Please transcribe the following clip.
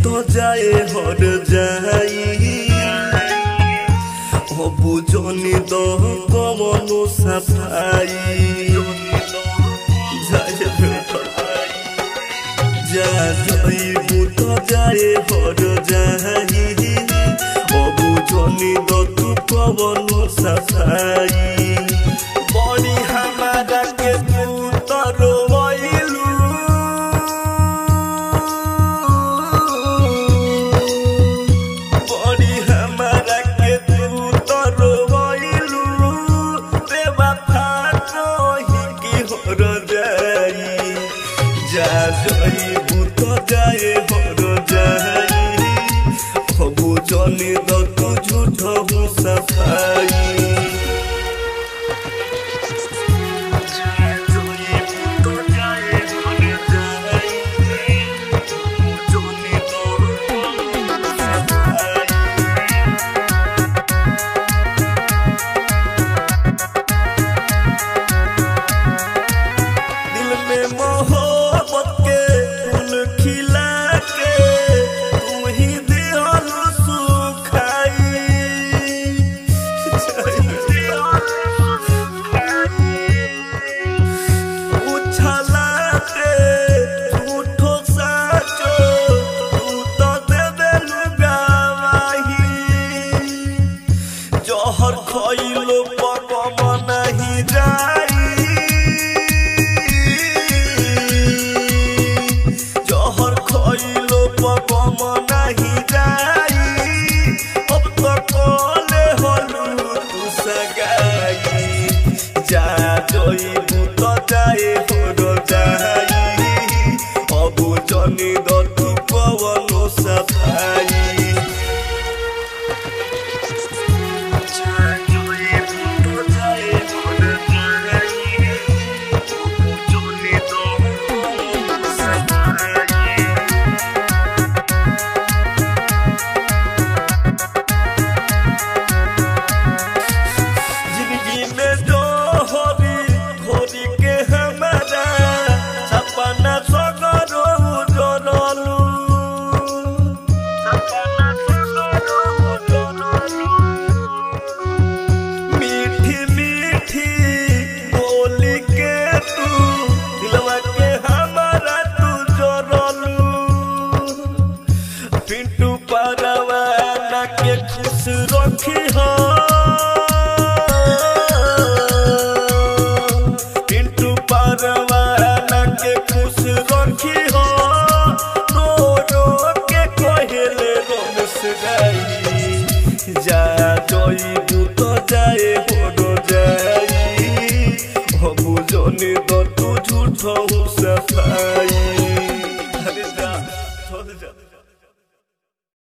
तो जाए हर जाई बुझनी दो कमनो सफाई जाइबू तो जाए हर जाई बुझनी दो तू कमनो सफाई बड़ी हमारा के तू तरो जाइबू तो जाए हर जाई बुझनी दो तू झूठ हो सफाई दिल में मोहब्बत के फूल खिला के तू ही दिल सुखाई उछला के झूठो साचो तू तो दे देलू गवाही जहर खइलो पगम नहीं जाई जहर खइलो पगम नहीं जाई अब तो कोले हलू तू सगाई जाइबू तो जाए हर जाई अब जनी दो तू कवनो सफाई जिंदगी में जो होरी होरी के हमारा सपना सगरो उजरलू मीठी मीठी बोली के तू दिलवा के हमारा तू जरलू पिंटू परवाना के खुश रखी हो पिंटू परवाना के खुश रखी हो रो रो के कहले रोमस गई जाइबू तो जाए हर जाई बुझनी दो तू झूठ